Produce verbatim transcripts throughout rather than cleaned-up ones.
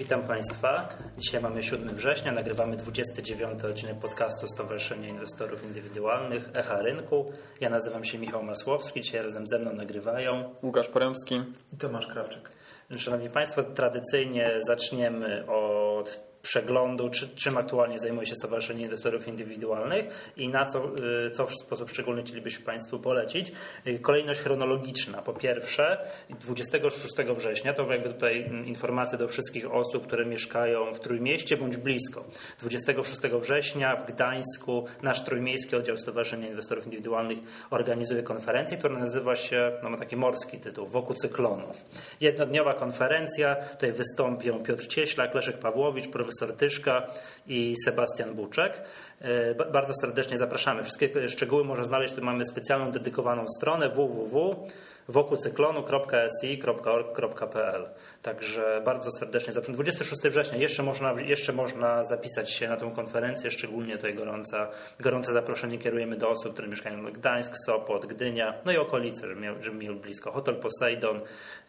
Witam Państwa. Dzisiaj mamy siódmego września, nagrywamy dwudziesty dziewiąty odcinek podcastu Stowarzyszenia Inwestorów Indywidualnych Echa Rynku. Ja nazywam się Michał Masłowski, dzisiaj razem ze mną nagrywają Łukasz Poremski i Tomasz Krawczyk. Szanowni Państwo, tradycyjnie zaczniemy od przeglądu, czy, czym aktualnie zajmuje się Stowarzyszenie Inwestorów Indywidualnych i na co, co w sposób szczególny chcielibyśmy Państwu polecić. Kolejność chronologiczna. Po pierwsze, dwudziestego szóstego września, to jakby tutaj informacje do wszystkich osób, które mieszkają w Trójmieście bądź blisko. dwudziestego szóstego września w Gdańsku nasz Trójmiejski Oddział Stowarzyszenia Inwestorów Indywidualnych organizuje konferencję, która nazywa się, no ma taki morski tytuł, Wokół cyklonu. Jednodniowa konferencja, tutaj wystąpią Piotr Cieślak, Leszek Pawłowicz, profesor Tyszka i Sebastian Buczek. Bardzo serdecznie zapraszamy. Wszystkie szczegóły można znaleźć, tu mamy specjalną dedykowaną stronę w w w kropka wokół cyklonu kropka s i kropka org kropka p l. Także bardzo serdecznie zapraszam. dwudziestego szóstego września jeszcze można, jeszcze można zapisać się na tę konferencję, szczególnie tutaj gorąca, gorące zaproszenie kierujemy do osób, które mieszkają w Gdańsk, Sopot, Gdynia, no i okolice, żeby miał, żeby miał blisko. Hotel Poseidon.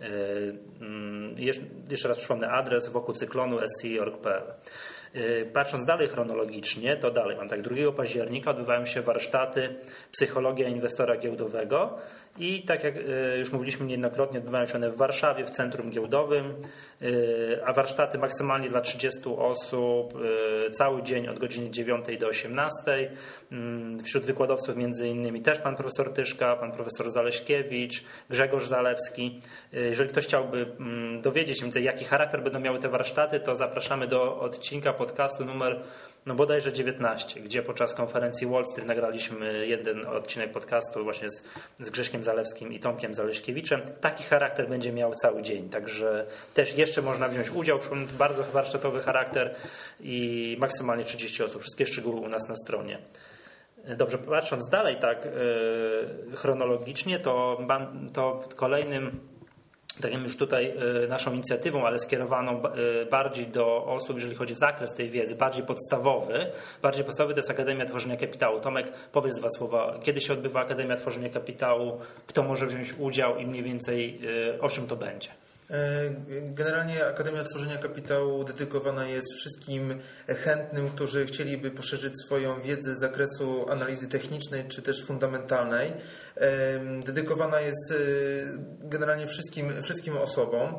Yy, jeszcze raz przypomnę adres wokół cyklonu s i kropka org kropka p l. Patrząc dalej chronologicznie, to dalej mam tak, drugiego października odbywają się warsztaty Psychologia inwestora giełdowego i tak jak już mówiliśmy niejednokrotnie, odbywają się one w Warszawie, w Centrum Giełdowym, a warsztaty maksymalnie dla trzydziestu osób, cały dzień od godziny dziewiątej do osiemnastej. Wśród wykładowców między innymi też pan profesor Tyszka, pan profesor Zaleśkiewicz, Grzegorz Zalewski. Jeżeli ktoś chciałby dowiedzieć się, jaki charakter będą miały te warsztaty, to zapraszamy do odcinka podcastu numer no bodajże dziewiętnaście, gdzie podczas konferencji Wall Street nagraliśmy jeden odcinek podcastu właśnie z, z Grześkiem Zalewskim i Tomkiem Zaleśkiewiczem. Taki charakter będzie miał cały dzień, także też jeszcze można wziąć udział. Bardzo warsztatowy charakter i maksymalnie trzydzieści osób. Wszystkie szczegóły u nas na stronie. Dobrze, patrząc dalej tak yy, chronologicznie, to, to kolejnym tak jak już tutaj naszą inicjatywą, ale skierowaną bardziej do osób, jeżeli chodzi o zakres tej wiedzy, bardziej podstawowy. Bardziej podstawowy to jest Akademia Tworzenia Kapitału. Tomek, powiedz dwa słowa. Kiedy się odbywa Akademia Tworzenia Kapitału? Kto może wziąć udział i mniej więcej o czym to będzie? Generalnie Akademia Tworzenia Kapitału dedykowana jest wszystkim chętnym, którzy chcieliby poszerzyć swoją wiedzę z zakresu analizy technicznej czy też fundamentalnej. Dedykowana jest generalnie wszystkim, wszystkim osobom.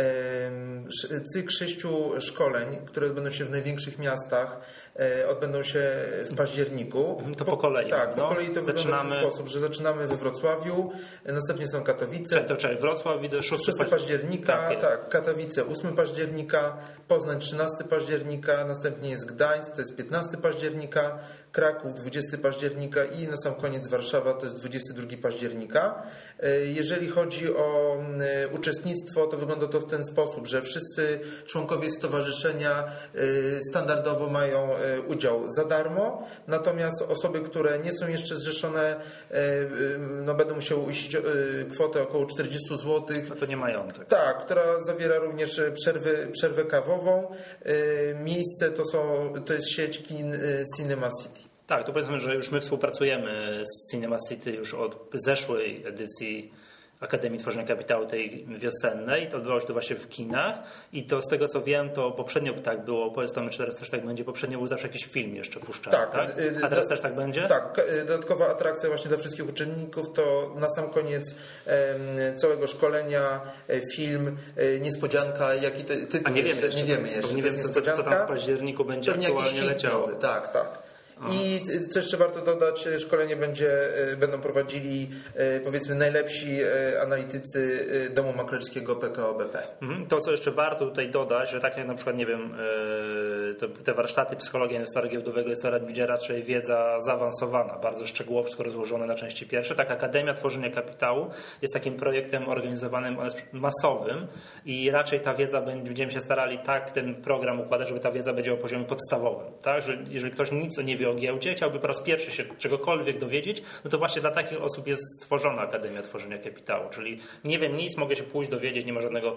Cykl sześciu szkoleń, które odbędą się w największych miastach, odbędą się w październiku. To po kolei. Tak, no. po kolei to zaczynamy... wygląda w ten sposób, że zaczynamy we Wrocławiu, następnie są Katowice. Czekaj, to czekaj, Wrocław widzę szóstego października, tak, tak, Katowice ósmego października, Poznań trzynastego października, następnie jest Gdańsk, to jest piętnastego października, Kraków dwudziestego października i na sam koniec Warszawa, to jest dwudziestego drugiego października. Jeżeli chodzi o uczestnictwo, to wygląda to w ten sposób, że wszyscy członkowie stowarzyszenia standardowo mają udział za darmo, natomiast osoby, które nie są jeszcze zrzeszone, no będą musiały uiścić kwotę około czterdzieści złotych. No to nie majątek. Tak, która zawiera również przerwy, przerwę kawową. Miejsce to, są, to jest sieć kin Cinema City. Tak, to powiedzmy, że już my współpracujemy z Cinema City już od zeszłej edycji Akademii Tworzenia Kapitału, tej wiosennej. To odbywało się to właśnie w kinach i to z tego co wiem, to poprzednio tak było, powiedz Tomy, czy teraz też tak będzie, poprzednio był zawsze jakiś film jeszcze puszczany, tak? tak? A teraz do, też tak będzie? Tak, dodatkowa atrakcja właśnie dla wszystkich uczestników to na sam koniec e, całego szkolenia e, film, e, niespodzianka, jaki te, tytuł A nie wiemy jeszcze, nie wiemy jeszcze. Nie wiem, co, co tam w październiku będzie pewnie aktualnie leciało. Nowy, tak, tak. I co jeszcze warto dodać, szkolenie będzie, będą prowadzili powiedzmy najlepsi analitycy domu maklerskiego P K O B P. To co jeszcze warto tutaj dodać, że tak jak na przykład nie wiem, te warsztaty psychologii inwestora giełdowego jest to raczej wiedza zaawansowana, bardzo szczegółowo wszystko rozłożone na części pierwsze. Tak Akademia Tworzenia Kapitału jest takim projektem organizowanym masowym i raczej ta wiedza, będziemy się starali tak ten program układać, żeby ta wiedza będzie o poziomie podstawowym. Tak? Że jeżeli ktoś nic nie wie wie o giełdzie, chciałby po raz pierwszy się czegokolwiek dowiedzieć, no to właśnie dla takich osób jest stworzona Akademia Tworzenia Kapitału, czyli nie wiem nic, mogę się pójść dowiedzieć, nie ma żadnego,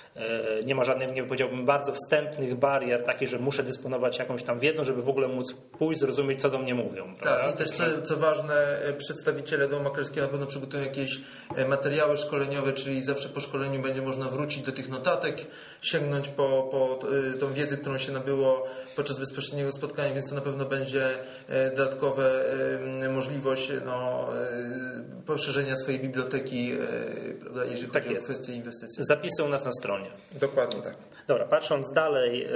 nie ma żadnych, nie powiedziałbym, bardzo wstępnych barier takich, że muszę dysponować jakąś tam wiedzą, żeby w ogóle móc pójść, zrozumieć, co do mnie mówią. Tak, prawda? I też co, co ważne, przedstawiciele domu maklerskiego na pewno przygotują jakieś materiały szkoleniowe, czyli zawsze po szkoleniu będzie można wrócić do tych notatek, sięgnąć po, po tą wiedzę, którą się nabyło podczas bezpośredniego spotkania, więc to na pewno będzie dodatkowe możliwość no, poszerzenia swojej biblioteki, prawda, jeżeli tak chodzi jest. o kwestie inwestycji. Zapisy u nas na stronie. Dokładnie tak. Dobra, patrząc dalej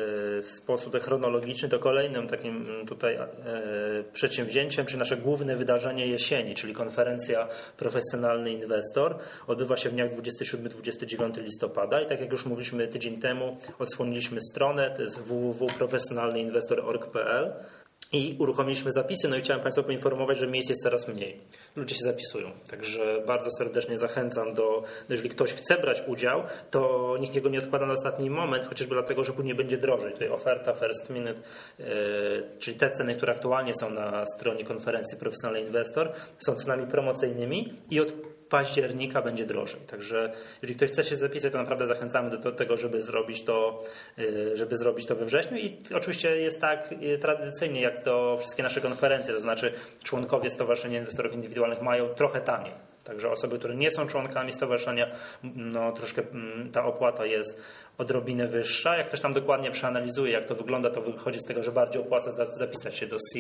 w sposób chronologiczny, to kolejnym takim tutaj przedsięwzięciem, czy nasze główne wydarzenie jesieni, czyli konferencja Profesjonalny Inwestor, odbywa się w dniach dwudziestego siódmego do dwudziestego dziewiątego listopada i tak jak już mówiliśmy tydzień temu, odsłoniliśmy stronę, to jest w w w kropka profesjonalny inwestor kropka org kropka p l i uruchomiliśmy zapisy, no i chciałem Państwa poinformować, że miejsc jest coraz mniej. Ludzie się zapisują, także bardzo serdecznie zachęcam do, jeżeli ktoś chce brać udział, to nikt go nie odkłada na ostatni moment, chociażby dlatego, że później będzie drożej. Tutaj oferta first minute, yy, czyli te ceny, które aktualnie są na stronie konferencji Profesjonalny Inwestor, są cenami promocyjnymi i od października będzie drożej. Także jeżeli ktoś chce się zapisać, to naprawdę zachęcamy do, do tego, żeby zrobić to, żeby zrobić to we wrześniu. I oczywiście jest tak tradycyjnie, jak to wszystkie nasze konferencje, to znaczy członkowie Stowarzyszenia Inwestorów Indywidualnych mają trochę taniej. Także osoby, które nie są członkami stowarzyszenia, no troszkę ta opłata jest odrobinę wyższa. Jak ktoś tam dokładnie przeanalizuje, jak to wygląda, to wychodzi z tego, że bardziej opłaca zapisać się do C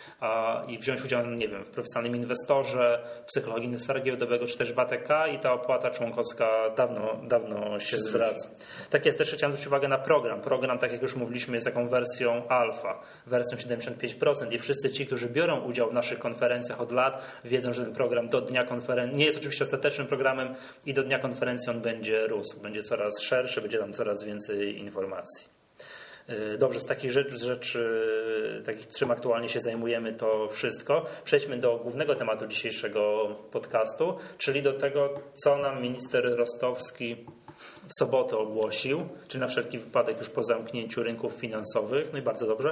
a, i wziąć udział, nie wiem, w profesjonalnym inwestorze, psychologii inwestora giełdowego, czy też w A T K i ta opłata członkowska dawno, dawno się zwraca. Tak jest, też chciałem zwrócić uwagę na program. Program, tak jak już mówiliśmy, jest taką wersją alfa, wersją siedemdziesiąt pięć procent i wszyscy ci, którzy biorą udział w naszych konferencjach od lat, wiedzą, że ten program do dnia konferencji nie jest oczywiście ostatecznym programem i do dnia konferencji on będzie rósł, będzie coraz szerszy, będzie tam coraz więcej informacji. Dobrze, z takich rzeczy, rzeczy, takich czym aktualnie się zajmujemy, to wszystko. Przejdźmy do głównego tematu dzisiejszego podcastu, czyli do tego, co nam minister Rostowski w sobotę ogłosił, czyli na wszelki wypadek już po zamknięciu rynków finansowych, no i bardzo dobrze,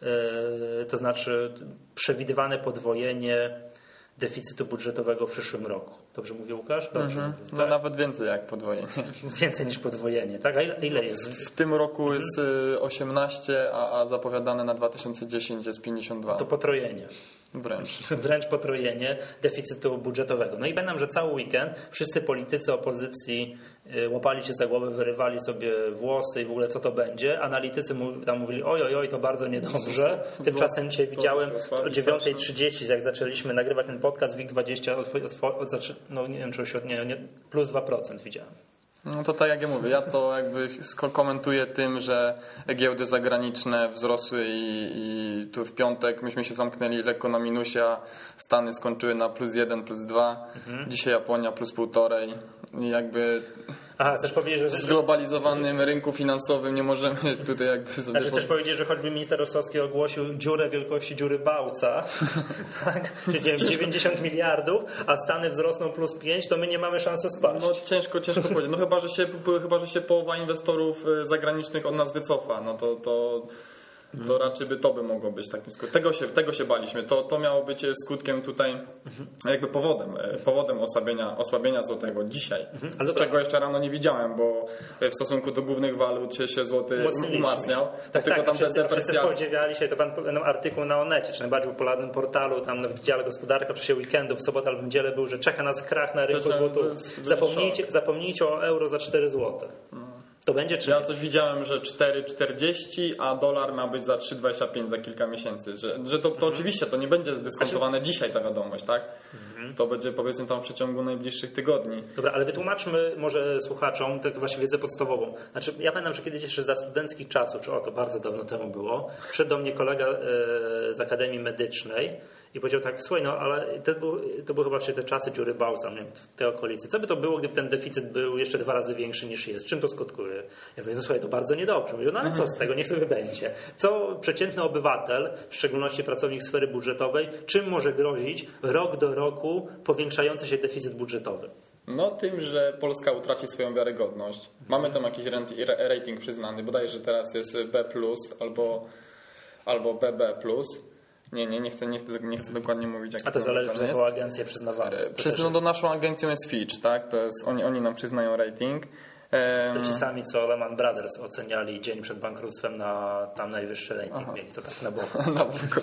to znaczy przewidywane podwojenie deficytu budżetowego w przyszłym roku. Dobrze mówię, Łukasz? Dobrze. Mhm. Mówię, no tak? Nawet więcej jak podwojenie. Więcej niż podwojenie, tak? A ile, ile jest? W tym roku jest osiemnaście, a, a zapowiadane na dwa tysiące dziesięć jest pięćdziesiąt dwa. To potrojenie. Wręcz. Wręcz potrojenie deficytu budżetowego. No i będę, że cały weekend wszyscy politycy opozycji łapali się za głowę, wyrywali sobie włosy i w ogóle co to będzie. Analitycy tam mówili oj, oj, oj, to bardzo niedobrze. Tymczasem dzisiaj widziałem o dziewiąta trzydzieści, jak zaczęliśmy nagrywać ten podcast, WIG dwadzieścia, od, od, od, od, no nie wiem, czy już od, nie, nie, plus dwa procent widziałem. No to tak jak ja mówię, ja to jakby komentuję tym, że giełdy zagraniczne wzrosły i, i tu w piątek myśmy się zamknęli lekko na minusie, a Stany skończyły na plus jeden, plus dwa, mhm. Dzisiaj Japonia plus półtorej i jakby Aha, chcesz powiedzieć, że... w zglobalizowanym rynku finansowym nie możemy tutaj jakby sobie... Znaczy chcesz powiedzieć, że choćby minister Rostowski ogłosił dziurę wielkości dziury Bałca, tak? Czyli nie wiem, dziewięćdziesiąt miliardów, a Stany wzrosną plus pięć, to my nie mamy szansy spaść. No ciężko, ciężko powiedzieć. No chyba, że się, chyba, że się połowa inwestorów zagranicznych od nas wycofa, no to... to... To raczej by to by mogło być takim skutkiem. Tego się, tego się baliśmy. To, to miało być skutkiem tutaj jakby powodem, powodem osłabienia, osłabienia złotego dzisiaj. Ale z czego to... jeszcze rano nie widziałem, bo w stosunku do głównych walut się, się złoty umacniał. Tak, tylko tak, tam wszyscy, wszyscy spodziewali się, to pan no, artykuł na Onecie, czy najbardziej popularnym portalu, tam w dziale gospodarka w czasie weekendu, w sobotę albo w niedzielę był, że czeka nas krach na rynku złotów. Zapomnijcie, zapomnijcie o euro za cztery złote. To będzie czy Ja coś widziałem, że cztery czterdzieści, a dolar ma być za trzy dwadzieścia pięć za kilka miesięcy. Że, że to, to mhm. oczywiście to nie będzie zdyskontowane znaczy... dzisiaj ta wiadomość, tak? Mhm. To będzie powiedzmy tam w przeciągu najbliższych tygodni. Dobra, ale wytłumaczmy może słuchaczom tak właśnie wiedzę podstawową. Znaczy ja pamiętam, że kiedyś jeszcze za studenckich czasów, czy o to bardzo dawno temu było, przyszedł do mnie kolega e, z Akademii Medycznej i powiedział tak, słuchaj, no ale to, był, to były chyba te czasy dziury Bałca, nie wiem, w tej okolicy. Co by to było, gdyby ten deficyt był jeszcze dwa razy większy niż jest? Czym to skutkuje? Ja mówię, no słuchaj, to bardzo niedobrze. Mówię, no ale co z tego, niech sobie będzie. Co przeciętny obywatel, w szczególności pracownik sfery budżetowej, czym może grozić rok do roku powiększający się deficyt budżetowy? No tym, że Polska utraci swoją wiarygodność. Mamy tam jakiś rating przyznany, bodajże teraz jest B plus albo, albo B B plus. Nie, nie, nie chcę, nie chcę, nie chcę dokładnie mówić. Jak A to zależy, przez jaką agencję przyznawane. Przez, no, jest... do naszą agencją jest Fitch, tak? To jest, oni, oni nam przyznają rating. To ci sami, co Lehman Brothers oceniali dzień przed bankructwem na tam najwyższy rating. Aha. Mieli to tak na boku. na boku.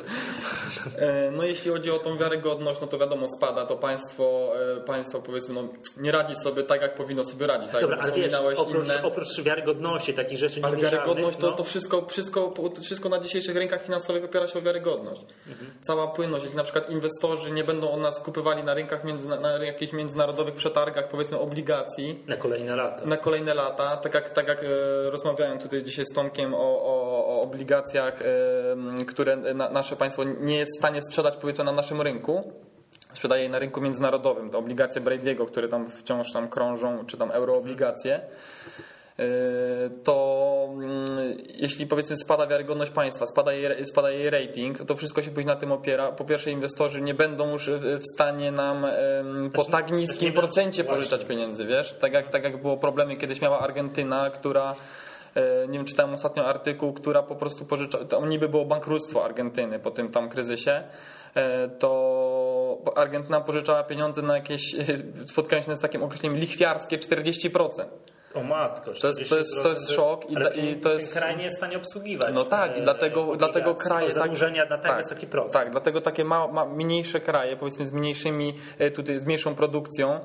No jeśli chodzi o tą wiarygodność, no to wiadomo spada, to państwo, państwo powiedzmy, no, nie radzi sobie tak, jak powinno sobie radzić. Tak? Dobra, ale wiesz, oprócz, inne... oprócz wiarygodności, takich rzeczy ale wiarygodność to, no. to wszystko, wszystko, wszystko na dzisiejszych rynkach finansowych opiera się o wiarygodność. Mhm. Cała płynność, jeśli na przykład inwestorzy nie będą od nas kupywali na rynkach, między, na jakichś międzynarodowych przetargach, powiedzmy obligacji. Na kolejne lata. Na kolejne lata, tak jak, tak jak e, rozmawiałem tutaj dzisiaj z Tomkiem o, o, o obligacjach, e, które na, nasze państwo nie jest w stanie sprzedać powiedzmy na naszym rynku, sprzedaje je na rynku międzynarodowym, te obligacje Brady'ego, które tam wciąż tam krążą, czy tam euroobligacje, e, to mm, jeśli powiedzmy spada wiarygodność państwa, spada jej, spada jej rating, to, to wszystko się później na tym opiera. Po pierwsze inwestorzy nie będą już w stanie nam e, po tak niskim procencie pożyczać pieniędzy, wiesz? Tak jak, tak jak było problemy kiedyś miała Argentyna, która e, nie wiem, czytałem ostatnio artykuł, która po prostu pożycza, to niby było bankructwo Argentyny po tym tam kryzysie, e, to Argentyna pożyczała pieniądze na jakieś, spotkałem się z takim określeniem lichwiarskie czterdzieści procent. O matko, to jest, to jest, to jest szok i, ale i to ten jest kraj nie jest w stanie obsługiwać. No tak, i dlatego, dlatego kraje zadłużenia na tak, tak wysoki procent. Tak, dlatego takie ma, ma, mniejsze kraje, powiedzmy z mniejszymi, tutaj z mniejszą produkcją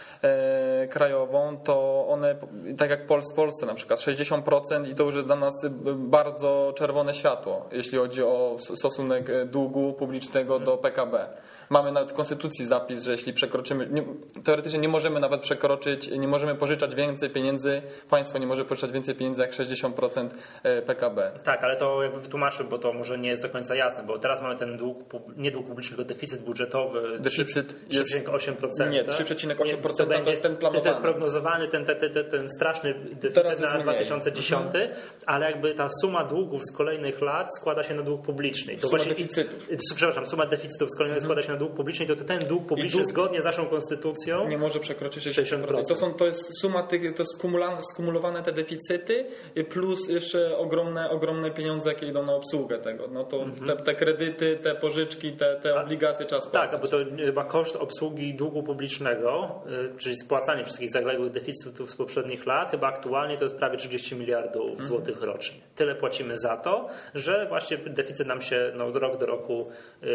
e, krajową, to one, tak jak w Polsce na przykład, sześćdziesiąt procent i to już jest dla nas bardzo czerwone światło, jeśli chodzi o stosunek długu publicznego do P K B. Mamy nawet w Konstytucji zapis, że jeśli przekroczymy, nie, teoretycznie nie możemy nawet przekroczyć, nie możemy pożyczać więcej pieniędzy, państwo nie może pożyczać więcej pieniędzy jak sześćdziesiąt procent P K B. Tak, ale to jakby wytłumaczę, bo to może nie jest do końca jasne, bo teraz mamy ten dług, nie dług publiczny, tylko deficyt budżetowy deficyt trzy przecinek osiem procent. Nie, trzy przecinek osiem procent to, to jest ten planowany. To jest prognozowany ten, ten, ten, ten straszny deficyt na dwa tysiące dziesiąty, mhm. ale jakby ta suma długów z kolejnych lat składa się na dług publiczny. To suma właśnie, deficytów. Przepraszam, suma deficytów z kolejnych mhm. składa się na dług publiczny i to ten dług publiczny dług zgodnie z naszą konstytucją nie może przekroczyć sześćdziesiąt procent. To, są, to jest suma tych, to skumulowane te deficyty plus jeszcze ogromne, ogromne pieniądze, jakie idą na obsługę tego. No to mhm. te, te kredyty, te pożyczki, te, te obligacje trzeba spłacić. Tak, bo to chyba koszt obsługi długu publicznego, czyli spłacanie wszystkich zaległych deficytów z poprzednich lat, chyba aktualnie to jest prawie trzydzieści miliardów mhm. złotych rocznie. Tyle płacimy za to, że właśnie deficyt nam się no, rok do roku,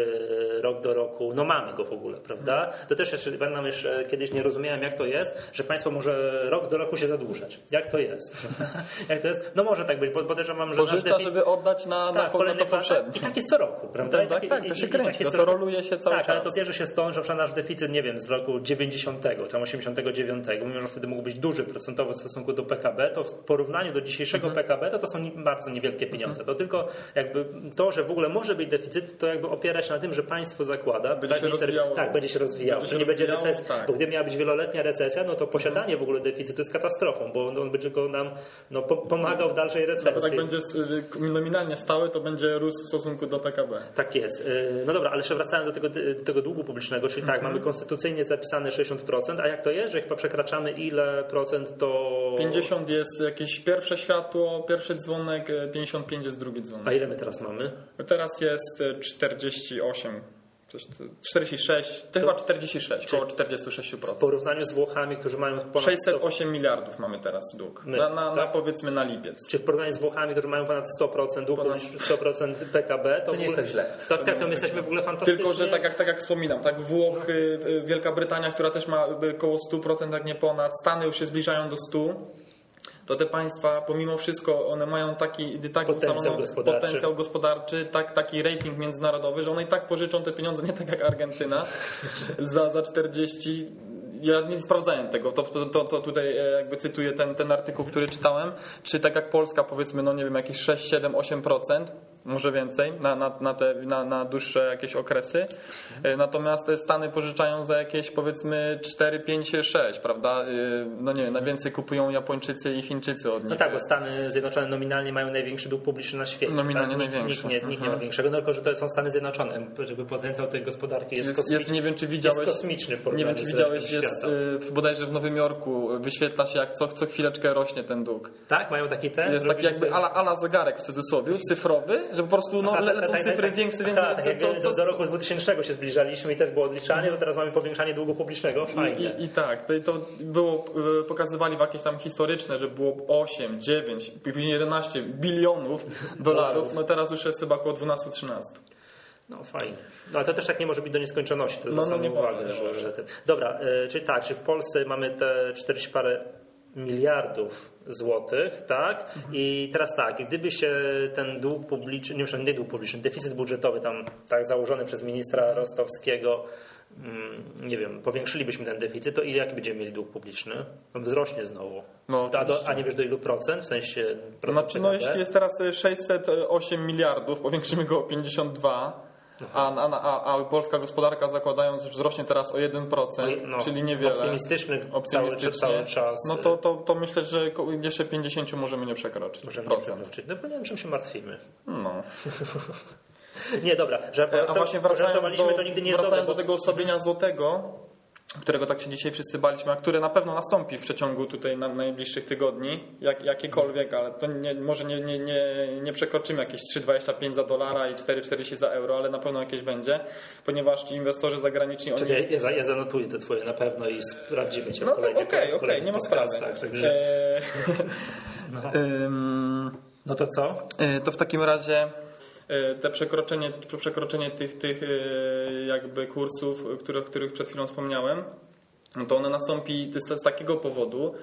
yy, rok do roku, no mamy go w ogóle, prawda? To też jeszcze, będę jeszcze kiedyś nie rozumiałem, jak to jest, że państwo może rok do roku się zadłużać. Jak to jest? jak to jest? No może tak być, bo podejrzewam, że pożycza, deficyt... żeby oddać na, tak, na, na to poprzednie. I tak jest co roku, prawda? Tak, tak, tak, to się kręci, to, to roluje się cały tak, czas. Ale to bierze się stąd, że nasz deficyt, nie wiem, z roku dziewięćdziesiątego, czy osiemdziesiątego dziewiątego, mimo że wtedy mógł być duży procentowo w stosunku do P K B, to w porównaniu do dzisiejszego mhm. P K B, to to są bardzo niewielkie pieniądze. Mhm. To tylko jakby to, że w ogóle może być deficyt, to jakby opiera się na tym, że państwo zakłada, będzie się rozwijało. Tak, będzie się rozwijało. Będzie się nie będzie rozwijało, recesji, tak. Bo gdy miała być wieloletnia recesja, no to posiadanie w ogóle deficytu jest katastrofą, bo on będzie go nam no, pomagał w dalszej recesji. No, tak będzie nominalnie stały, to będzie rósł w stosunku do P K B. Tak jest. No dobra, ale jeszcze wracając do tego, do tego długu publicznego, czyli tak, mhm. mamy konstytucyjnie zapisane sześćdziesiąt procent, a jak to jest, że chyba przekraczamy ile procent, to... pięćdziesiąt jest jakieś pierwsze światło, pierwszy dzwonek, pięćdziesiąt pięć jest drugi dzwonek. A ile my teraz mamy? Teraz jest czterdzieści osiem. czterdzieści sześć, to chyba czterdzieści sześć, około czterdzieści sześć procent. W porównaniu z Włochami, którzy mają ponad sześćset osiem miliardów mamy teraz dług. My, na, na, tak? na powiedzmy na lipiec. Czy w porównaniu z Włochami, którzy mają ponad sto procent długu, ponad sto procent P K B, to, to nie jest tak źle. Tak, tak, to my jesteśmy w ogóle fantastyczni. Tylko, że tak jak, tak jak wspominam, tak Włochy, Wielka Brytania, która też ma około sto procent, jak nie ponad, Stany już się zbliżają do stu procent. To te państwa, pomimo wszystko, one mają taki, tak potencjał gospodarczy, potencjał gospodarczy tak, taki rating międzynarodowy, że one i tak pożyczą te pieniądze, nie tak jak Argentyna, za, za czterdzieści. Ja nie sprawdzałem tego, to, to, to tutaj jakby cytuję ten, ten artykuł, który czytałem, czy tak jak Polska, powiedzmy, no nie wiem, jakieś sześć, siedem, osiem procent, może więcej, na, na, na, te, na, na dłuższe jakieś okresy. Natomiast te Stany pożyczają za jakieś powiedzmy cztery, pięć, sześć, prawda? No nie wiem, najwięcej kupują Japończycy i Chińczycy od nich. No tak, bo Stany Zjednoczone nominalnie mają największy dług publiczny na świecie. Nominalnie tak? największy. Nikt, nikt, nie, nikt nie ma większego, no tylko że to są Stany Zjednoczone. Żeby potencjał tej gospodarki jest, jest kosmiczny. Jest, nie wiem, czy widziałeś, jest kosmiczny w nie wiem, czy widziałeś, jest w, bodajże w Nowym Jorku wyświetla się, jak co, co chwileczkę rośnie ten dług. Tak? Mają taki ten? Jest taki jakby ala, ala zegarek w cudzysłowie, cyfrowy, Że po prostu no, Aha, le- lecą tak, tak, cyfry tak, większe, tak, więcej. tak, jak co, co, do roku dwutysięcznego się zbliżaliśmy i też było odliczanie, to teraz mamy powiększanie długu publicznego. Fajnie. I, i, I tak, to, to było, y, pokazywali w jakieś tam historyczne, że było osiem, dziewięć, później jedenaście bilionów dolarów, no teraz już jest chyba około dwanaście trzynaście. No fajnie. No ale to też tak nie może być do nieskończoności. To No, no, zwracamy nie uwagę, może, że, nie że te... Dobra, y, czyli tak, czy w Polsce mamy te czterdzieści parę miliardów złotych, tak? Mhm. I teraz tak, gdyby się ten dług publiczny, nie, nie dług publiczny, deficyt budżetowy tam tak założony przez ministra Rostowskiego, mm, nie wiem, powiększylibyśmy ten deficyt, to ile jaki będziemy mieli dług publiczny? On wzrośnie znowu. No, a, do, a nie wiesz do ilu procent? W sensie procent Znaczy, no jeśli jest teraz sześćset osiem miliardów, powiększymy go o pięćdziesiąt dwa. A, a, a, a polska gospodarka, zakładając, że wzrośnie teraz o jeden procent, no, czyli niewiele. Optymistyczny cały, cały czas. No to, to, to myślę, że jeszcze pięćdziesiąt możemy nie przekroczyć. Możemy nie przekroczyć. No nie wiem, czym się martwimy. No. Nie, dobra. Żart, a właśnie wracając, do, to nigdy nie wracając do do tego osłabienia złotego, którego tak się dzisiaj wszyscy baliśmy, a które na pewno nastąpi w przeciągu tutaj na najbliższych tygodni, jak, jakiekolwiek, ale to nie, może nie, nie, nie, nie przekroczymy jakieś trzy dwadzieścia pięć za dolara i cztery czterdzieści za euro, ale na pewno jakieś będzie, ponieważ ci inwestorzy zagraniczni... Oni... Czekaj, ja, ja zanotuję te twoje na pewno i sprawdzimy cię. No okej, okej, okay, okay, nie ma sprawy. Tak, także... eee... no. um... no to co? Eee, to w takim razie... Te przekroczenie, przekroczenie tych, tych jakby kursów, które, których przed chwilą wspomniałem, to one nastąpi z takiego powodu,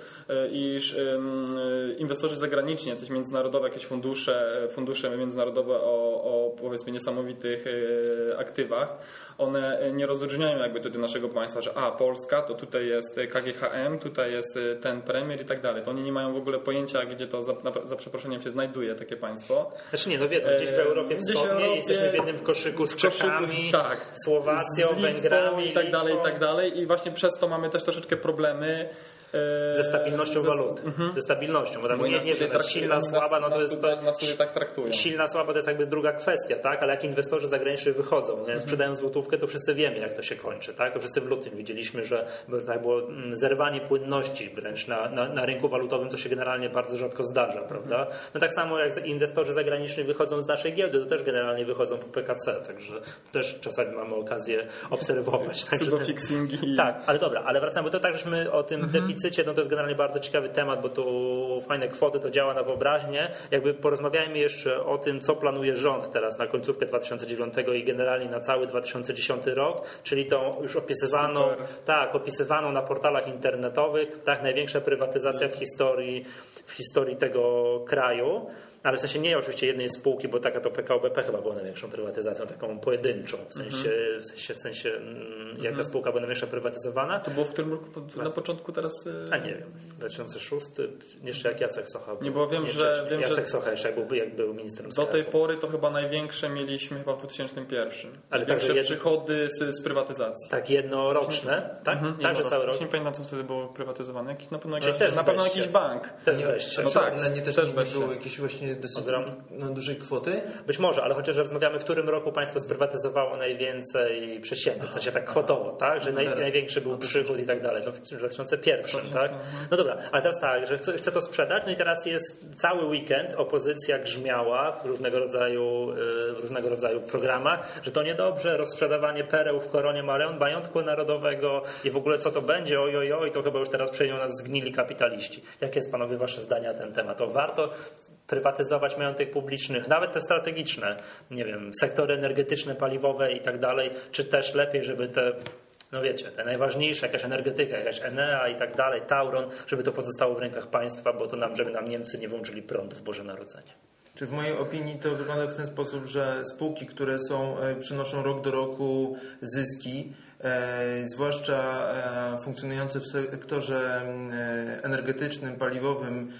iż inwestorzy zagraniczni, jakieś międzynarodowe, jakieś fundusze, fundusze międzynarodowe o, o powiedzmy niesamowitych aktywach, one nie rozróżniają jakby tutaj naszego państwa, że a Polska to tutaj jest K G H M, tutaj jest ten premier i tak dalej. To oni nie mają w ogóle pojęcia, gdzie to za, za przeproszeniem się znajduje takie państwo. Znaczy nie, no wiedzą, gdzieś w Europie Wschodniej jesteśmy w jednym koszyku z Czechami, tak, Słowacją, z Litwą Węgrami i tak dalej, i tak dalej. I właśnie przez to mamy też troszeczkę problemy ze stabilnością ze, waluty. Mhm. Ze stabilnością, bo tam nie, nie, że silna, słaba, no to jest to, nas tutaj tak traktują. Silna, słaba to jest jakby druga kwestia, tak? Ale jak inwestorzy zagraniczni wychodzą, no, mhm. sprzedają złotówkę, to wszyscy wiemy, jak to się kończy, tak? To wszyscy w lutym widzieliśmy, że tak było zerwanie płynności wręcz na, na, na rynku walutowym, co się generalnie bardzo rzadko zdarza, prawda? No tak samo jak inwestorzy zagraniczni wychodzą z naszej giełdy, to też generalnie wychodzą po P K C, także też czasami mamy okazję obserwować. Pseudo-fixingi. Tak, ale dobra, ale wracamy, bo to tak, żeśmy o tym mhm. deficycie, no to jest generalnie bardzo ciekawy temat, bo tu fajne kwoty, to działa na wyobraźnię. Jakby porozmawiajmy jeszcze o tym, co planuje rząd teraz na końcówkę dwa tysiące dziewiątego i generalnie na cały dwa tysiące dziesiąty rok, czyli tą już opisywaną, Super. tak, opisywaną na portalach internetowych, tak, największa prywatyzacja w historii, w historii tego kraju. Ale w sensie nie oczywiście jednej spółki, bo taka to P K O B P chyba była największą prywatyzacją, taką pojedynczą. W sensie, mm-hmm. w sensie, w sensie mm-hmm. jaka spółka była największa prywatyzowana. To było w którym roku na początku teraz? A nie wiem, dwa tysiące szósty, jeszcze jak Jacek Socha był. Nie, bo wiem, że... Wiem, Jacek że Socha jeszcze jak był, jak był ministrem do tej pory to chyba największe mieliśmy chyba w dwa tysiące pierwszym. Ale największe także przychody z, z prywatyzacji. Tak, jednoroczne, tak? Mhm, Także cały rok. Nie pamiętam, co wtedy było prywatyzowane. Na pewno, Czyli jakiś, na pewno jakiś bank. Też weźcie. No tak, ale nie też, też nie, nie było jakieś właśnie dosyć no, dużej kwoty? Być może, ale chociaż rozmawiamy, w którym roku państwo sprywatyzowało najwięcej przedsiębiorstw, w sensie tak kwotowo, tak? Że naj, największy był przychód i tak dalej, to w dwa tysiące pierwszym, tak? No dobra, ale teraz tak, że chce, chce to sprzedać, no i teraz jest cały weekend, opozycja grzmiała w różnego rodzaju, w różnego rodzaju programach, że to niedobrze, rozsprzedawanie pereł w koronie majątku narodowego i w ogóle co to będzie, oj, oj, oj, to chyba już teraz przejmą nas zgnili kapitaliści. Jakie jest, panowie, wasze zdania na ten temat? To warto prywatyzować majątek publiczny, nawet te strategiczne, nie wiem, sektory energetyczne, paliwowe i tak dalej, czy też lepiej, żeby te, no wiecie, te najważniejsze, jakaś energetyka, jakaś Enea i tak dalej, Tauron, żeby to pozostało w rękach państwa, bo to nam, żeby nam Niemcy nie włączyli prąd w Boże Narodzenie. Czy w mojej opinii to wygląda w ten sposób, że spółki, które są, przynoszą rok do roku zyski, e, zwłaszcza e, funkcjonujące w sektorze e, energetycznym, paliwowym,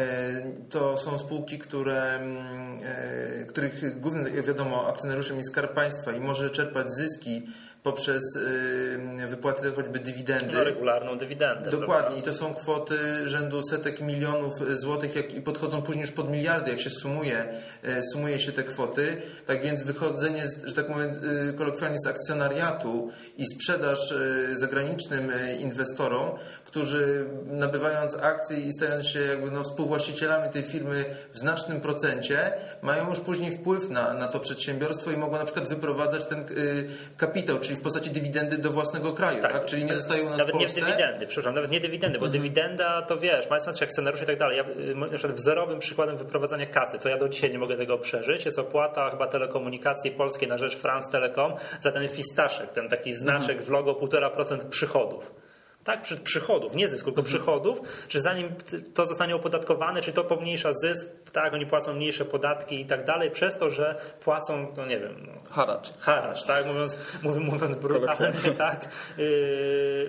to są spółki, które, których głównym, jak wiadomo, akcjonariuszem jest Skarb Państwa i może czerpać zyski poprzez wypłaty choćby dywidendy. No, regularną dywidendę. Dokładnie. Prawda? I to są kwoty rzędu setek milionów złotych jak, i podchodzą później już pod miliardy, jak się sumuje, sumuje się te kwoty. Tak więc wychodzenie, że tak mówię kolokwialnie, z akcjonariatu i sprzedaż zagranicznym inwestorom, którzy nabywając akcje i stając się jakby no współwłaścicielami tej firmy w znacznym procencie, mają już później wpływ na, na to przedsiębiorstwo i mogą na przykład wyprowadzać ten y, kapitał, czyli w postaci dywidendy do własnego kraju, tak? tak? Czyli nie zostają u nas nawet w Polsce. Nie dywidendy, przepraszam, nawet nie dywidendy, bo mhm. dywidenda to wiesz, mając się akcjonariuszy i tak dalej. Ja, na przykład wzorowym przykładem wyprowadzania kasy, co ja do dzisiaj nie mogę tego przeżyć, jest opłata chyba telekomunikacji polskiej na rzecz France Telecom za ten fistaszek, ten taki znaczek mhm. w logo półtora procent przychodów. Tak, przy, przychodów, nie zysku, tylko mhm. przychodów, czy zanim to zostanie opodatkowane, czy to pomniejsza zysk, tak, oni płacą mniejsze podatki i tak dalej, przez to, że płacą, no nie wiem... No, haracz. Haracz, tak, mówiąc, mówiąc brutalnie, tak. Yy,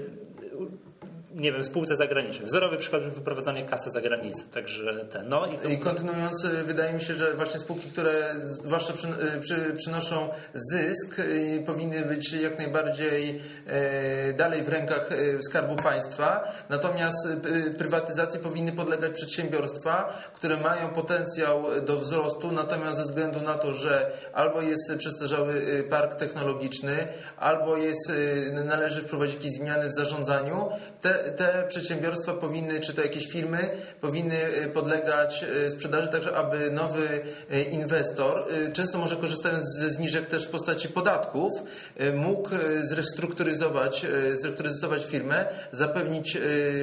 nie wiem, spółce zagranicznej. Wzorowy przykład wyprowadzania kasy za granicę. Także ten, no i, to... I kontynuując, wydaje mi się, że właśnie spółki, które zwłaszcza przy, przy, przynoszą zysk, powinny być jak najbardziej e, dalej w rękach Skarbu Państwa. Natomiast prywatyzacji powinny podlegać przedsiębiorstwa, które mają potencjał do wzrostu, natomiast ze względu na to, że albo jest przestarzały park technologiczny, albo jest, należy wprowadzić jakieś zmiany w zarządzaniu, te Te przedsiębiorstwa powinny, czy to jakieś firmy, powinny podlegać sprzedaży, tak aby nowy inwestor, często może korzystając ze zniżek też w postaci podatków, mógł zrestrukturyzować, zrestrukturyzować firmę, zapewnić,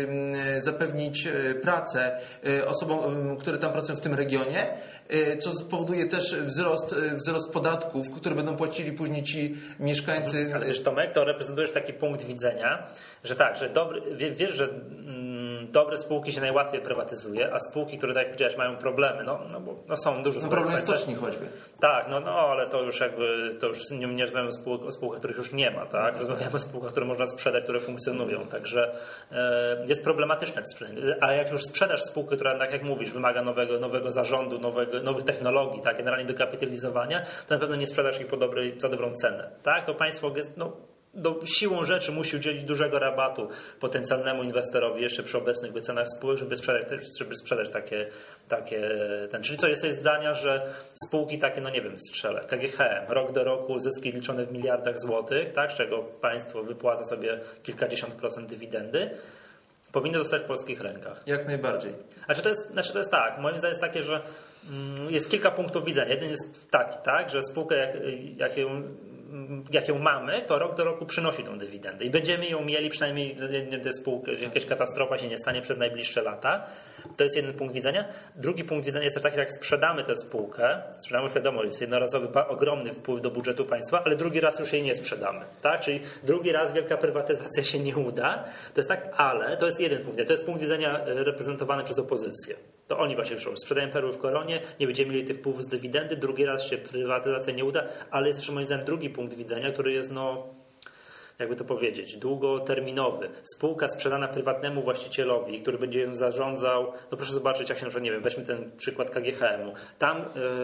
zapewnić pracę osobom, które tam pracują w tym regionie, co spowoduje też wzrost, wzrost podatków, które będą płacili później ci mieszkańcy. Ale wiesz, Tomek, to reprezentujesz taki punkt widzenia, że tak, że dobry, wiesz, że mm, dobre spółki się najłatwiej prywatyzuje, a spółki, które, tak jak powiedziałeś, mają problemy, no, no bo no są dużo no problem jest stoczni choćby. Tak, no, no ale to już jakby, to już nie, nie rozmawiamy o spółkach, o spółkach, których już nie ma, tak? Rozmawiamy o spółkach, które można sprzedać, które funkcjonują, także e, jest problematyczne sprzedanie. A jak już sprzedasz spółkę, która, tak jak mówisz, wymaga nowego, nowego zarządu, nowego, nowych technologii, tak, generalnie dokapitalizowania, to na pewno nie sprzedasz ich po dobrej, za dobrą cenę, tak? To państwo, no, do, siłą rzeczy musi udzielić dużego rabatu potencjalnemu inwestorowi jeszcze przy obecnych wycenach spółek, żeby sprzedać, żeby sprzedać takie, takie ten. Czyli co, jesteś zdania, że spółki takie, no nie wiem, strzelę, K G H M, rok do roku zyski liczone w miliardach złotych, tak, z czego państwo wypłaca sobie kilkadziesiąt procent dywidendy, powinny zostać w polskich rękach. Jak najbardziej. Znaczy to jest, znaczy to jest tak, moim zdaniem jest takie, że jest kilka punktów widzenia. Jeden jest taki, tak, że spółkę jak, jak ją jak ją mamy, to rok do roku przynosi tą dywidendę i będziemy ją mieli, przynajmniej te spółki, jakaś katastrofa się nie stanie przez najbliższe lata. To jest jeden punkt widzenia. Drugi punkt widzenia jest też taki, jak sprzedamy tę spółkę, sprzedamy, już wiadomo, jest jednorazowy, ogromny wpływ do budżetu państwa, ale drugi raz już jej nie sprzedamy. Tak? Czyli drugi raz wielka prywatyzacja się nie uda. To jest tak, ale to jest jeden punkt widzenia. To jest punkt widzenia reprezentowany przez opozycję. To oni właśnie piszą, sprzedają perły w koronie, nie będziemy mieli tych wpływów z dywidendy, drugi raz się prywatyzacja nie uda, ale jest jeszcze moim zdaniem drugi punkt widzenia, który jest, no, jakby to powiedzieć, długoterminowy. Spółka sprzedana prywatnemu właścicielowi, który będzie ją zarządzał, no proszę zobaczyć, jak się na przykład, nie wiem, weźmy ten przykład K G H M-u. Tam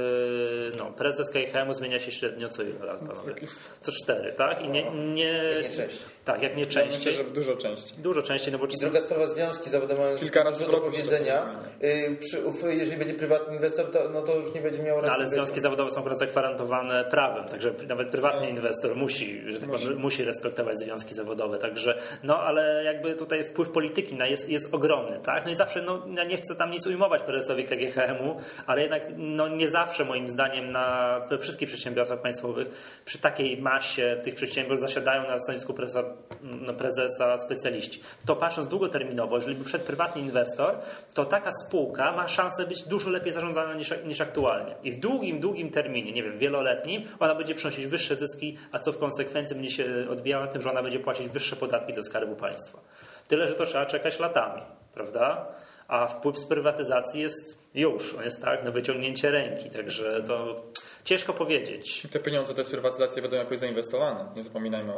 yy, no, prezes K G H M-u zmienia się średnio co ile lat, panowie? Co cztery, tak? I nie, nie, jak nie częściej. Tak, jak nie częściej. Ja myślę, że dużo częściej. Dużo częściej, no bo... I druga sprawa, związki zawodowe mają kilka razy dużo do powiedzenia. Yy, jeżeli będzie prywatny inwestor, to, no to już nie będzie miał racji. Ale związki zawodowe są akurat zagwarantowane prawem, także nawet prywatny no. inwestor musi, że tak powiem, musi respektować związki zawodowe, także no ale jakby tutaj wpływ polityki na jest, jest ogromny, tak? No i zawsze, no ja nie chcę tam nic ujmować prezesowi K G H M-u, ale jednak no nie zawsze moim zdaniem na, we wszystkich przedsiębiorstwach państwowych przy takiej masie tych przedsiębiorstw zasiadają na stanowisku prezesa, no, prezesa specjaliści. To patrząc długoterminowo, jeżeli by wszedł prywatny inwestor, to taka spółka ma szansę być dużo lepiej zarządzana niż, niż aktualnie. I w długim, długim terminie, nie wiem, wieloletnim, ona będzie przynosić wyższe zyski, a co w konsekwencji będzie się odbijało na tym, że ona będzie płacić wyższe podatki do Skarbu Państwa. Tyle, że to trzeba czekać latami, prawda? A wpływ z prywatyzacji jest już, on jest tak, na wyciągnięcie ręki, także to ciężko powiedzieć. Te pieniądze, te z prywatyzacji będą jakoś zainwestowane, nie zapominajmy o tym.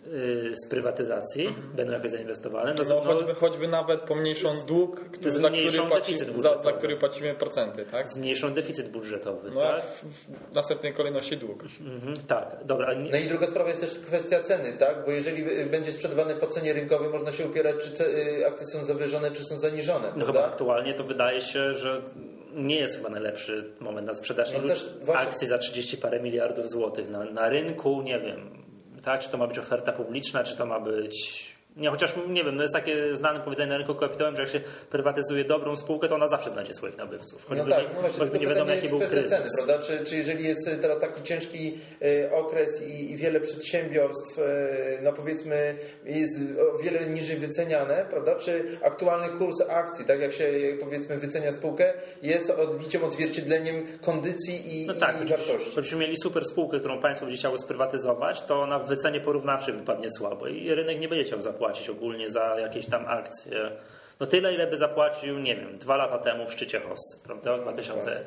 z prywatyzacji mhm. będą jakoś zainwestowane. No, no, choćby, choćby nawet pomniejszą dług, który, za, który płaci, za, za który płacimy procenty, tak? Zmniejszą deficyt budżetowy, no, tak? W, w następnej kolejności dług. Mhm, tak, dobra. No i druga sprawa jest też kwestia ceny, tak? Bo jeżeli będzie sprzedawany po cenie rynkowej, można się upierać, czy te akcje są zawyżone, czy są zaniżone. No chyba aktualnie to wydaje się, że nie jest chyba najlepszy moment na sprzedaż no też właśnie... akcji za trzydzieści parę miliardów złotych na, na rynku, nie wiem. Tak, czy to ma być oferta publiczna, czy to ma być... Nie, chociaż nie wiem, no jest takie znane powiedzenie na rynku kapitałowym, że jak się prywatyzuje dobrą spółkę, to ona zawsze znajdzie swoich nabywców. Choćby no tak, nie, no właśnie, choćby nie wiadomo jaki był kryzys. Ceny, prawda? Czy, czy jeżeli jest teraz taki ciężki y, okres i, i wiele przedsiębiorstw, y, no powiedzmy, jest o wiele niżej wyceniane, prawda? Czy aktualny kurs akcji, tak jak się powiedzmy wycenia spółkę, jest odbiciem, odzwierciedleniem kondycji i, no tak, i wartości. Gdybyśmy mieli super spółkę, którą państwo będzie chciało sprywatyzować, to ona w wycenie porównawczej wypadnie słabo i rynek nie będzie chciał zapłacić ogólnie za jakieś tam akcje. No tyle, ile by zapłacił, nie wiem, dwa lata temu w szczycie Hossy, prawda? W dwa tysiące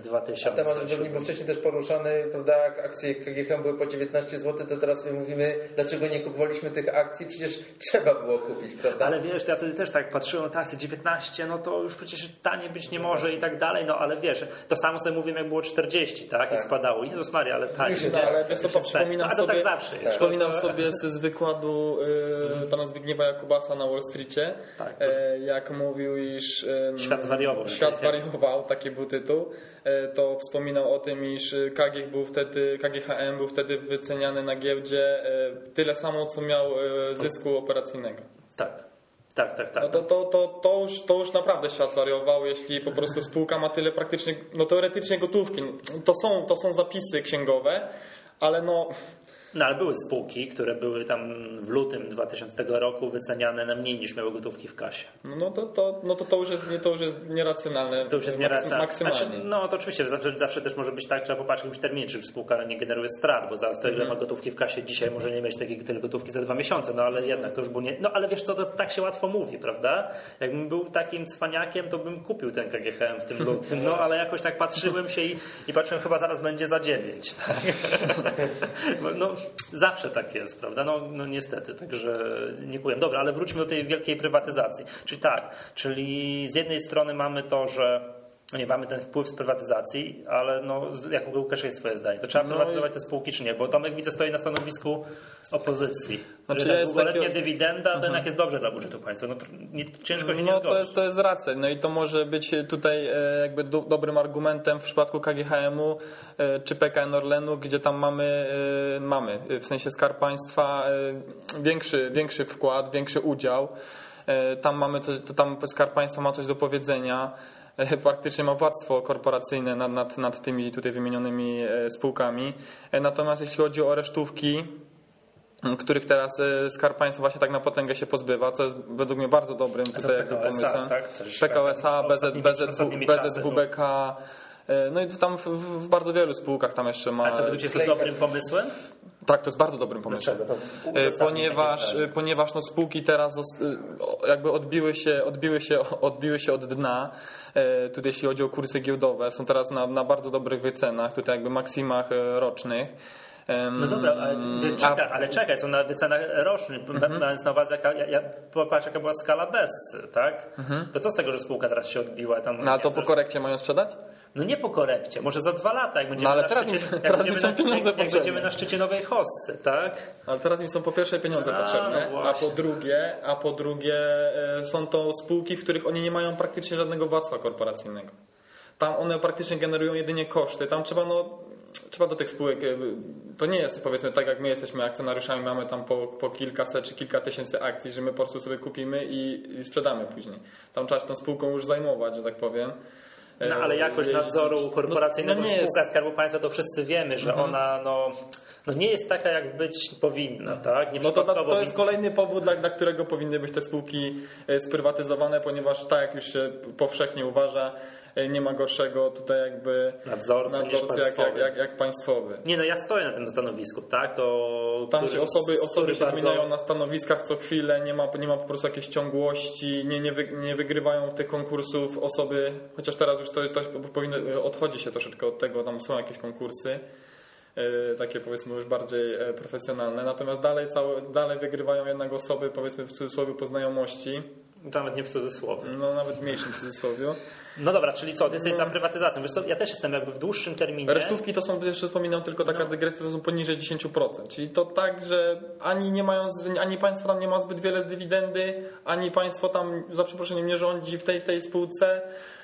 A temat już był wcześniej też poruszany, prawda? Jak akcje K G H były po dziewiętnaście złotych, to teraz my mówimy, dlaczego nie kupowaliśmy tych akcji? Przecież trzeba było kupić, prawda? Ale wiesz, ja wtedy też tak patrzyłem na te akcje dziewiętnaście, no to już przecież tanie być nie może i tak dalej, no ale wiesz, to samo sobie mówimy, jak było czterdzieści, tak? tak. I spadało. Jezus Maria, ale tak. Już jest, ale wiesz co, przypominam tak. sobie, tak zawsze tak. przypominam sobie z, z wykładu y, pana Zbigniewa Jakubasa na Wall Streetie, tak, to... y, jak mówił, iż y, świat zwariował. Świat zwariował, taki był tytuł. Y, to wspominał o tym, iż K G był wtedy, K G H M był wtedy wyceniany na giełdzie y, tyle samo, co miał y, zysku operacyjnego. Tak. Tak, tak, tak. No to, to, to, to, już, to już naprawdę świat zwariował, jeśli po prostu spółka ma tyle praktycznie, no teoretycznie gotówki. To są, to są zapisy księgowe, ale no... No ale były spółki, które były tam w lutym dwutysięcznego roku wyceniane na mniej niż miały gotówki w kasie. No to, to, no to, to, już, jest, to już jest nieracjonalne. To już jest nieracjonalne. Maksymalnie. Znaczy, no to oczywiście, zawsze, zawsze też może być tak, trzeba popatrzeć w jakimś terminie, czy spółka nie generuje strat, bo zaraz to ile ma gotówki w kasie dzisiaj, może nie mieć takiej tyle gotówki za dwa miesiące, no ale jednak to już było nie... No ale wiesz co, to tak się łatwo mówi, prawda? Jakbym był takim cwaniakiem, to bym kupił ten K G H M w tym lutym, no ale jakoś tak patrzyłem się i, i patrzyłem, chyba zaraz będzie za dziewięć. Tak? No zawsze tak jest, prawda? No, no niestety, także nie kupuję. Dobra, ale wróćmy do tej wielkiej prywatyzacji. Czyli tak, czyli z jednej strony mamy to, że no nie mamy ten wpływ z prywatyzacji, ale no, jak Łukasz jest twoje zdanie? To trzeba no prywatyzować i... te spółki czy nie? Bo Tomek widzę stoi na stanowisku opozycji. Znaczy, że długoletnia taki... dywidenda to uh-huh. jednak jest dobrze dla budżetu państwa. No, nie, ciężko się no, nie to jest, to jest racja. No i to może być tutaj jakby do, dobrym argumentem w przypadku K G H M-u czy P K N Orlenu, gdzie tam mamy, mamy w sensie Skarb Państwa większy, większy wkład, większy udział. Tam mamy coś, tam Skarb Państwa ma coś do powiedzenia. Praktycznie ma władztwo korporacyjne nad, nad, nad tymi tutaj wymienionymi spółkami. Natomiast jeśli chodzi o resztówki, których teraz Skarb Państwa właśnie tak na potęgę się pozbywa, co jest według mnie bardzo dobrym tutaj jakby pomysłem. Tak? P K O S A, B Z W B K, no i tam w, w bardzo wielu spółkach tam jeszcze ma... A co według Ciebie jest dobrym pomysłem? Tak, to jest bardzo dobrym pomysłem. Ponieważ, ponieważ no spółki teraz jakby odbiły się, odbiły się, odbiły się od dna. Tutaj jeśli chodzi o kursy giełdowe, są teraz na, na bardzo dobrych wycenach, tutaj jakby maksimach rocznych. No dobra, ale, czekaj, ale czekaj, są na wycenach rocznych, mhm. mając na uwadze, jaka, ja, popatrz jaka była skala bez, tak? Mhm. To co z tego, że spółka teraz się odbiła? Tam, no a to po korekcie mają sprzedać? No nie po korekcie, może za dwa lata, jak będziemy, no, na, teraz szczycie, im, jak teraz będziemy, są na, pieniądze jak, jak będziemy na szczycie nowej Hossy, tak? Ale teraz im są po pierwsze pieniądze a, potrzebne, no a po drugie, a po drugie są to spółki, w których oni nie mają praktycznie żadnego władztwa korporacyjnego. Tam one praktycznie generują jedynie koszty, tam trzeba no trzeba do tych spółek, to nie jest powiedzmy tak jak my jesteśmy akcjonariuszami, mamy tam po, po kilkaset czy kilka tysięcy akcji, że my po prostu sobie kupimy i, i sprzedamy później. Tam trzeba się tą spółką już zajmować, że tak powiem. No ale jakość nadzoru korporacyjnego no, no spółka jest... Skarbu Państwa to wszyscy wiemy, że mhm. ona no, no nie jest taka jak być powinna, tak? Nie no to, to jest kolejny powód, dla, dla którego powinny być te spółki sprywatyzowane, ponieważ tak jak już się powszechnie uważa, nie ma gorszego tutaj jakby nadzorcy, nadzorcy jak, jak, jak, jak państwowy. Nie no, ja stoję na tym stanowisku, tak? To tam się osoby, osoby się bardzo... zmieniają na stanowiskach co chwilę, nie ma, nie ma po prostu jakiejś ciągłości, nie, nie, wy, nie wygrywają tych konkursów osoby, chociaż teraz już to, to powinno, odchodzi się troszeczkę od tego, tam są jakieś konkursy. takie powiedzmy już bardziej profesjonalne. Natomiast dalej, całe, dalej wygrywają jednak osoby powiedzmy w cudzysłowie po znajomości. To nawet nie w cudzysłowie. No nawet w mniejszym cudzysłowie. No dobra, czyli co, ty jesteś no. za prywatyzacją. Wiesz co, ja też jestem jakby w dłuższym terminie. Resztówki to są, jeszcze wspominam, tylko taka no. dygresja, to są poniżej dziesięć procent. Czyli to tak, że ani nie mają, ani państwo tam nie ma zbyt wiele z dywidendy, ani państwo tam, za przeproszeniem, nie rządzi w tej, tej spółce.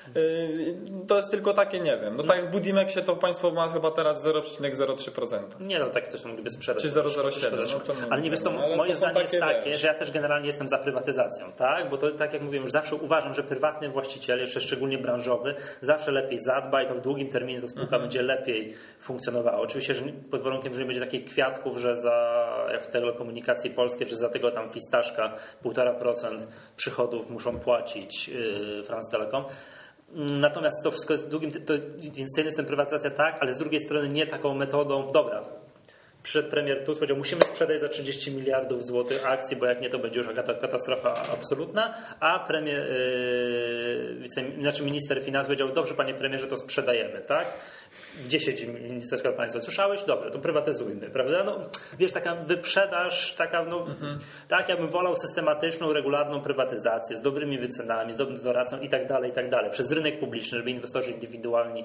To jest tylko takie, nie wiem. No tak jak w Budimexie to państwo ma chyba teraz zero przecinek zero trzy procent. Nie no, tak też mogliby sprzedać. Czy zero przecinek zero siedem. No ale nie wiesz co, ale moje zdanie jest takie, wiesz. że ja też generalnie jestem za prywatyzacją, tak? Bo to tak jak mówiłem, już zawsze uważam, że prywatny właściciel, jeszcze szczególnie branżowy, zawsze lepiej zadba i to w długim terminie ta spółka mhm. będzie lepiej funkcjonowała. Oczywiście, że pod warunkiem, że nie będzie takich kwiatków, że za, jak w telekomunikacji polskiej, że za tego tam fistaszka półtora procent przychodów muszą płacić yy, France Telecom. Natomiast to wszystko jest długim, to, więc z jednej strony prywatyzacja tak, ale z drugiej strony nie taką metodą, dobra, przyszedł premier Tusk, powiedział, musimy sprzedać za trzydzieści miliardów złotych akcji, bo jak nie, to będzie już katastrofa absolutna, a premier, yy, wice, znaczy minister finansów powiedział, dobrze panie premierze, to sprzedajemy, tak? Gdzie siedzi minister Skarbu Państwa? Słyszałeś? Dobrze, to prywatyzujmy, prawda? No, wiesz, taka wyprzedaż, taka, no, mhm. tak, ja bym wolał systematyczną, regularną prywatyzację z dobrymi wycenami, z dobrym doradcą i tak dalej, i tak dalej, przez rynek publiczny, żeby inwestorzy indywidualni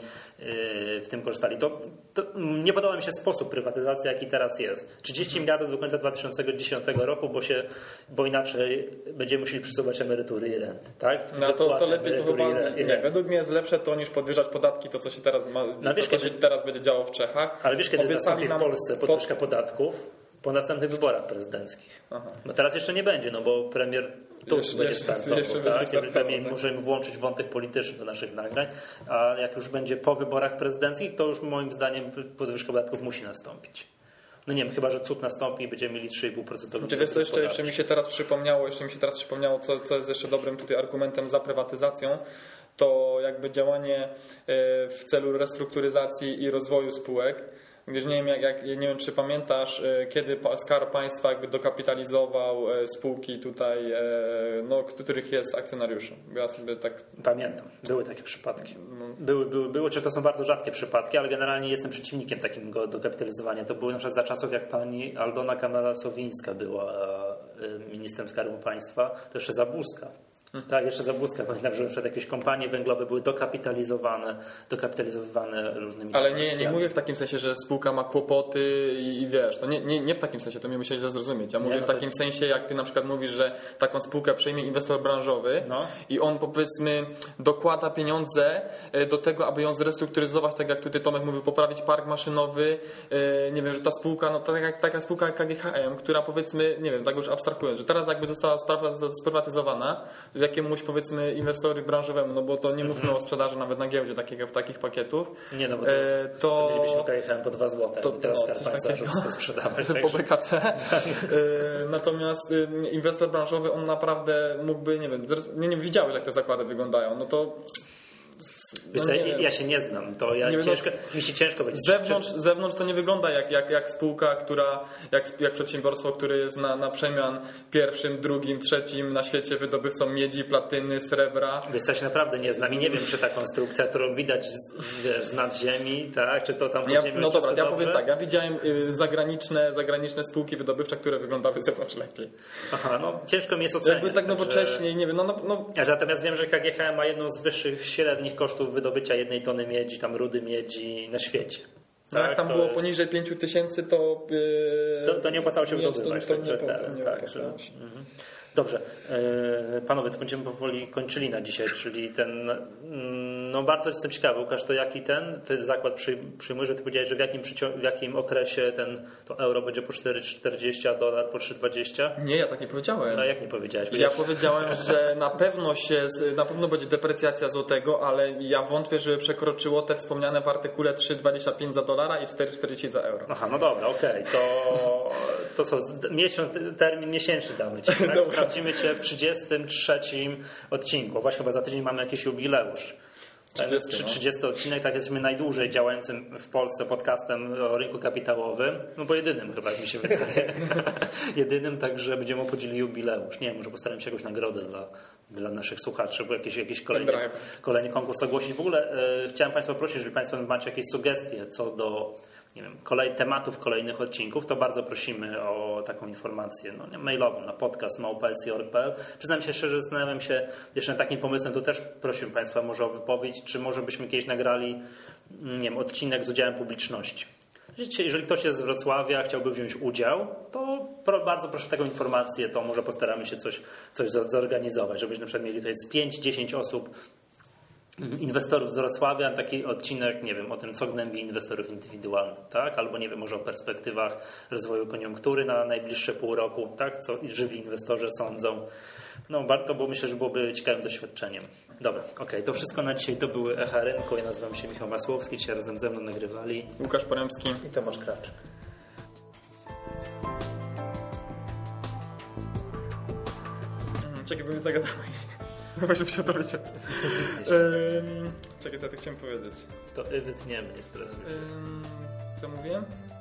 yy, w tym korzystali. To, to nie podoba mi się sposób prywatyzacji, jaki teraz jest. trzydzieści miliardów do końca dwa tysiące dziesiątego roku, bo, się, bo inaczej będziemy musieli przesuwać emerytury i renty, tak? No to, to lepiej to chyba, nie, nie, według mnie jest lepsze to niż podwyższać podatki, to co się teraz ma, no, wiesz, to, co się teraz będzie działo w Czechach. Ale wiesz, kiedy nastąpi w Polsce podwyżka pod... podatków? Po następnych wyborach prezydenckich. Aha. No teraz jeszcze nie będzie, no bo premier Tusk będzie startował, tak? Pewnie możemy włączyć wątek polityczny do naszych nagrań, a jak już będzie po wyborach prezydenckich, to już moim zdaniem podwyżka podatków musi nastąpić. No nie wiem, chyba że cud nastąpi i będziemy mieli trzy i pół procent. Wiesz, to jeszcze, jeszcze mi się teraz przypomniało, jeszcze mi się teraz przypomniało, co, co jest jeszcze dobrym tutaj argumentem za prywatyzacją, to jakby działanie w celu restrukturyzacji i rozwoju spółek. Wiesz, nie wiem, jak, jak, nie wiem, czy pamiętasz, kiedy Skarb Państwa jakby dokapitalizował spółki tutaj, no, których jest akcjonariuszem. Ja sobie tak... Pamiętam, były takie przypadki. Były, były, były, czy to są bardzo rzadkie przypadki, ale generalnie jestem przeciwnikiem takiego dokapitalizowania. To było na przykład za czasów, jak pani Aldona Kamela-Sowińska była ministrem Skarbu Państwa, to jeszcze Zabłuska. Tak, jeszcze Zabłuska. Pamiętam, że przed jakieś kompanie węglowe były dokapitalizowane, dokapitalizowane różnymi... Ale nie, nie mówię w takim sensie, że spółka ma kłopoty i, i wiesz, to nie, nie, nie w takim sensie, to mnie musiałeś zrozumieć. Ja mówię nie, no w takim to... sensie, jak ty na przykład mówisz, że taką spółkę przejmie inwestor branżowy no. i on powiedzmy dokłada pieniądze do tego, aby ją zrestrukturyzować, tak jak tutaj Tomek mówił, poprawić park maszynowy, nie wiem, że ta spółka, no tak jak taka spółka jak K G H M, która powiedzmy, nie wiem, tak już abstrahując, że teraz jakby została sprywatyzowana jakiemuś powiedzmy inwestorowi branżowemu, no bo to nie mówmy mm-hmm. o sprzedaży nawet na giełdzie takiego, takich pakietów. Nie no, bo to, e, to, to mielibyśmy K G H M po dwa złote, to, teraz no, Skarb Państwa wszystko sprzedawać. Po B K C. e, natomiast e, inwestor branżowy, on naprawdę mógłby, nie wiem, nie, nie widziałeś jak te zakłady wyglądają, no to Wiesz co, ja, ja się nie znam, to ja nie ciężko, no, mi się ciężko będzie. Z zewnątrz, z zewnątrz to nie wygląda jak, jak, jak spółka, która, jak, jak przedsiębiorstwo, które jest na, na przemian pierwszym, drugim, trzecim na świecie wydobywcą miedzi, platyny, srebra. Wiesz co, ja się naprawdę nie znam i nie wiem, czy ta konstrukcja, którą widać z, z, z nad ziemi, tak, czy to tam pod ziemią. Ja, no dobra, ja dobrze? powiem tak, ja widziałem y, zagraniczne, zagraniczne spółki wydobywcze, które wyglądały z zewnątrz lepiej. Aha, no ciężko mi jest oceniać. Jakby tak nowocześnie, nie wiem, no, no, no. Natomiast wiem, że K G H M ma jedną z wyższych średnich kosztów wydobycia jednej tony miedzi, tam rudy miedzi na świecie. Tak, jak tam było jest... poniżej pięć tysięcy, to, yy... to... To nie opłacało się wydobywać. To, to nie, tak, tak, nie tak, że... mhm. Dobrze. Panowie, to będziemy powoli kończyli na dzisiaj, czyli ten, no bardzo jestem ciekawy, Łukasz, to jaki ten, ten zakład przyjmuje, że ty powiedziałeś, że w jakim, w jakim okresie ten, to euro będzie po cztery czterdzieści, a dolar po trzy dwadzieścia? Nie, ja tak nie powiedziałem. No jak nie powiedziałeś? Ja powiedziałem, że na pewno się, na pewno będzie deprecjacja złotego, ale ja wątpię, żeby przekroczyło te wspomniane w artykule trzy dwadzieścia pięć za dolara i cztery czterdzieści za euro. Aha, no dobra, okej, okay. to, to co, miesiąc, termin miesięczny damy ci, tak? Sprawdzimy cię w trzydziestym trzecim odcinku. Właśnie chyba za tydzień mamy jakiś jubileusz. trzydziesty, no. trzydziesty odcinek, tak jesteśmy najdłużej działającym w Polsce podcastem o rynku kapitałowym. No bo jedynym chyba, jak mi się wydaje. jedynym, także będziemy obchodzili jubileusz. Nie wiem, może postaram się jakąś nagrodę dla, dla naszych słuchaczy, bo jakiś, jakiś kolejny, kolejny konkurs ogłosić. W ogóle e, chciałem Państwa prosić, jeżeli Państwo macie jakieś sugestie co do nie wiem, kolej, tematów kolejnych odcinków, to bardzo prosimy o taką informację no, nie, mailową na podcast małpa s j o r kropka p l. Przyznam się szczerze, zastanawiam się jeszcze nad takim pomysłem, tu też prosiłbym Państwa może o wypowiedź, czy może byśmy kiedyś nagrali nie wiem, odcinek z udziałem publiczności. Jeżeli ktoś jest z Wrocławia, chciałby wziąć udział, to bardzo proszę taką informację, to może postaramy się coś, coś zorganizować, żebyśmy na przykład mieli tutaj z pięć dziesięć osób, inwestorów z Wrocławia, taki odcinek, nie wiem, o tym, co gnębi inwestorów indywidualnych, tak? Albo, nie wiem, może o perspektywach rozwoju koniunktury na najbliższe pół roku, tak? Co żywi inwestorzy sądzą. No, warto, bo myślę, że byłoby ciekawym doświadczeniem. Dobra, okej, okay, to wszystko na dzisiaj. To były Echa Rynku. Ja nazywam się Michał Masłowski, dzisiaj razem ze mną nagrywali Łukasz Poremski i Tomasz Krawczyk. Czekaj, bo mi zagadałeś. No właśnie się dowiedzieć. um, Czekaj, co ja tu chciałem powiedzieć. To wytniemy jest teraz. Um, co mówiłem?